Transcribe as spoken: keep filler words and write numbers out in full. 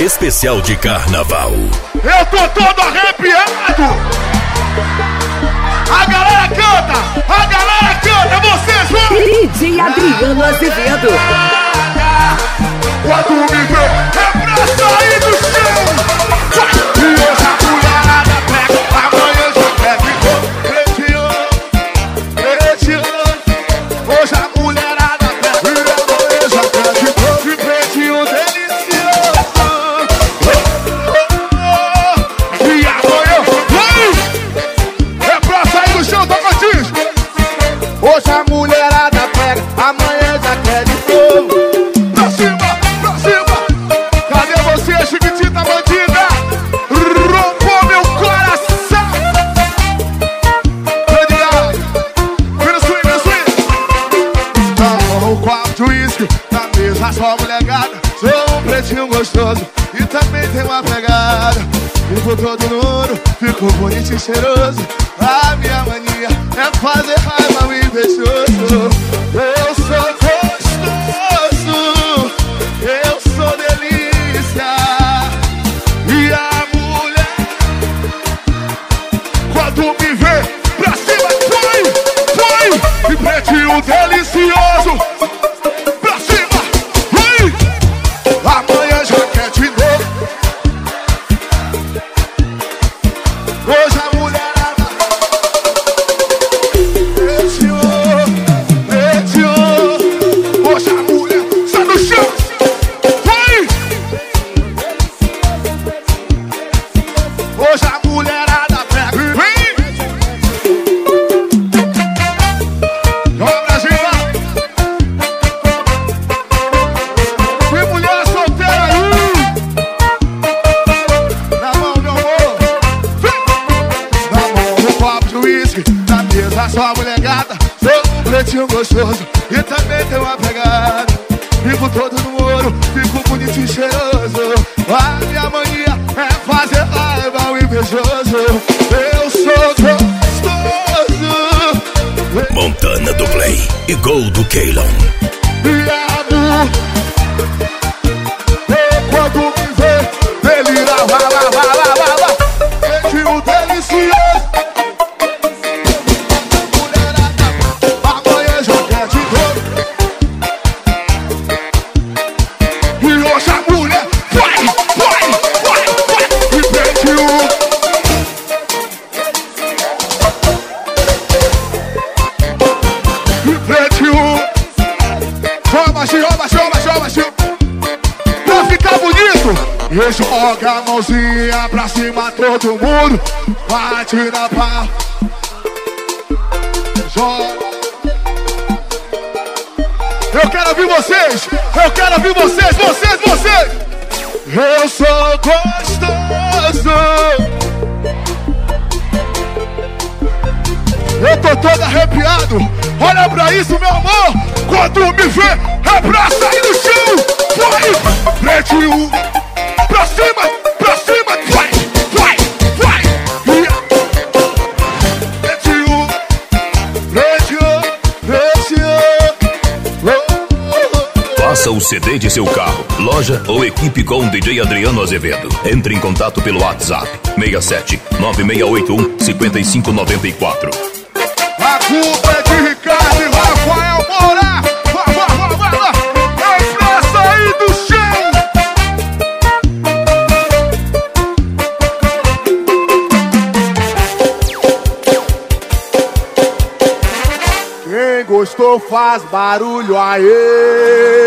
especial de carnaval. Eu tô todo arrepiado. A galera canta, a galera canta, vocês vão. D J Adriano Azevedo. Quando me vê, é pra sair do chão. E hoje a mulherada pega, amanhã já quer ficar. Preteando, preteando. Hoje a mulherada pega, e amanhã já quer ficar. De pretinho delicioso. E amanhã, vai! É pra sair do chão, Tocantins. Hoje a mulherada pega, amanhã já quer de novo. Pra cima, pra cima. Cadê você, Chiquitita bandida? Roubou meu coração. Genial. Vira swing, vira swing. Tá com um copo de uísque, na mesa só molecada. Sou um pretinho gostoso e também tem uma pegada. Fico todo nudo, fico bonito e cheiroso. A minha mania é fazer raiva e invejoso. Eu sou gostoso, eu sou delícia. E a mulher, quando me vê, pra cima, põe, põe. E pretinho delicioso, pra cima, põe. Amanhã já quer de novo. Hoje a mulherada preteou, preteou. Hoje a mulher sai do chão. Vai! Hoje a mulherada pega. Vem! Vamos, Brasil! Vem, mulher solteira aí! Na mão, meu amor! Na mão, um copo de uísque, na mesa só molecada. Sou um pretinho gostoso e também tem uma pegada. Fico todo no ouro, fico bonito e cheiroso. A minha mania é fazer raiva ao invejoso. Eu sou gostoso. Montana do Play e Gol do Keylon. Viado, quando me vê, delira, vai, vai, vai, vai, vai, vai. Pretinho delicioso. Amanhã já quer de novo. E hoje a mulher vai, vai, vai, vai. E pretinho. E pretinho. Ó, baixinho, ó, baixinho, ó, baixinho, ó, baixinho. Pra ficar bonito, e joga a mãozinha pra cima todo mundo. Bate na pau. Joga. Eu quero ouvir vocês. Eu quero ouvir vocês, vocês, vocês. Eu sou gostoso. Eu tô todo arrepiado. Olha pra isso, meu amor. Quando me vê, é pra sair do chão. Vai, pretinho. Pra cima, pra cima. Vai, vai, vai. Pretinho, pretinho, pretinho. Faça o C D de seu carro, loja ou equipe com D J Adriano Azevedo. Entre em contato pelo WhatsApp seis sete nove seis oito um cinco cinco nove quatro. A culpa é de Ricardo e Rafael Moura. Vai, vai, vai, vai, vai. É pra sair do chão. Quem gostou faz barulho, aê.